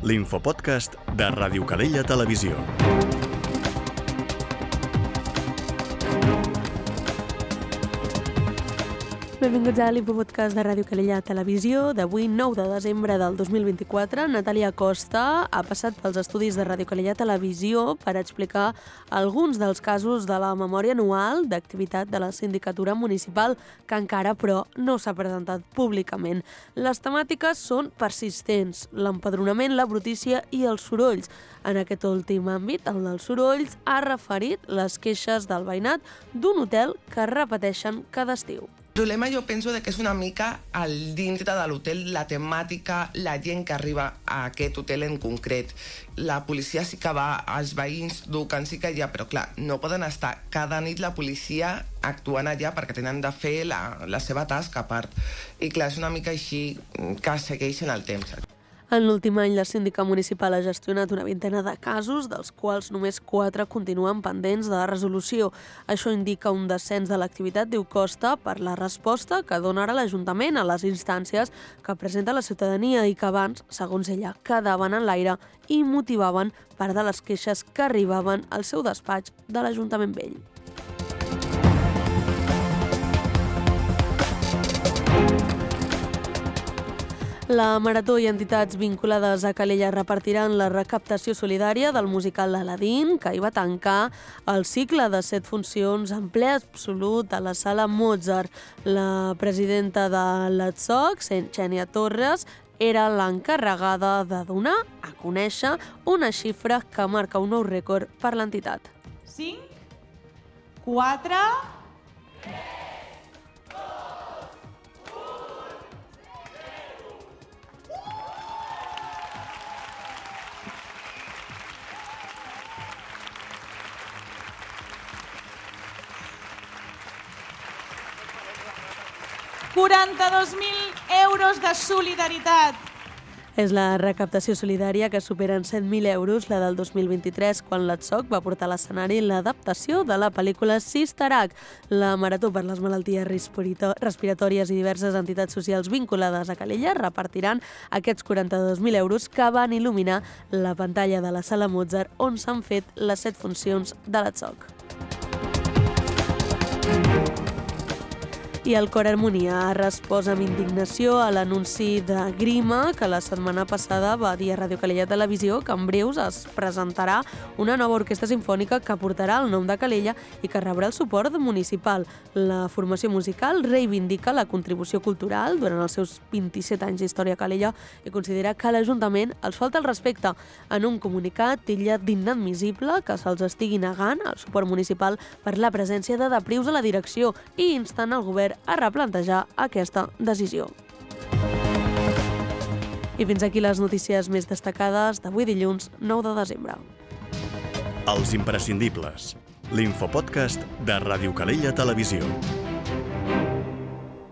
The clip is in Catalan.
l'infopodcast de Ràdio Calella Televisió. Benvinguts a l'Infopodcast de Ràdio Calella Televisió d'avui, 9 de desembre del 2024. Natàlia Costa ha passat pels estudis de Ràdio Calella Televisió per explicar alguns dels casos de la memòria anual d'activitat de la Sindicatura Municipal que encara, però, no s'ha presentat públicament. Les temàtiques són persistents: l'empadronament, la brutícia i els sorolls. En aquest últim àmbit, el dels sorolls, ha referit les queixes del veïnat d'un hotel que repeteixen cada estiu. El problema jo penso que és una mica al dintre de l'hotel, la temàtica, la gent que arriba a aquest hotel en concret. La policia sí que va, els veïns duquen, sí que hi ha, però clar, no poden estar cada nit la policia actuant allà perquè tenen de fer la seva tasca a part. I clar, és una mica així que segueix en el temps. En l'últim any, la síndica municipal ha gestionat una vintena de casos, dels quals només 4 continuen pendents de resolució. Això indica un descens de l'activitat, diu Costa, per la resposta que dona ara l'Ajuntament a les instàncies que presenta la ciutadania i que abans, segons ella, quedaven en l'aire i motivaven part de les queixes que arribaven al seu despatx de l'Ajuntament Vell. La Marató i entitats vinculades a Calella repartiran la recaptació solidària del musical Aladdin, que hi va tancar el cicle de 7 funcions en ple absolut a la sala Mozart. La presidenta de l'ATSOC, Xènia Torres, era l'encarregada de donar a conèixer una xifra que marca un nou rècord per l'entitat. 5, 4... 42.000 euros de solidaritat. És la recaptació solidària que supera en 100.000 euros la del 2023, quan l'ATSOC va portar a l'escenari l'adaptació de la pel·lícula Sister Act. La Marató per les malalties respiratòries i diverses entitats socials vinculades a Calella repartiran aquests 42.000 euros que van il·luminar la pantalla de la sala Mozart, on s'han fet les 7 funcions de l'ATSOC. I el Cor Harmonia ha respost amb indignació a l'anunci de Grima, que la setmana passada va dir a Ràdio Calella Televisió que en breus es presentarà una nova orquestra simfònica que portarà el nom de Calella i que rebrà el suport municipal. La formació musical reivindica la contribució cultural durant els seus 27 anys d'història a Calella i considera que a l'Ajuntament els falta el respecte. En un comunicat titlla d'inadmissible que se'ls estigui negant el suport municipal per la presència de deprius a la direcció i instant el govern a replantejar aquesta decisió. I fins aquí les notícies més destacades d'avui dilluns 9 de desembre. Els imprescindibles. L'infopodcast de Ràdio Calella Televisió.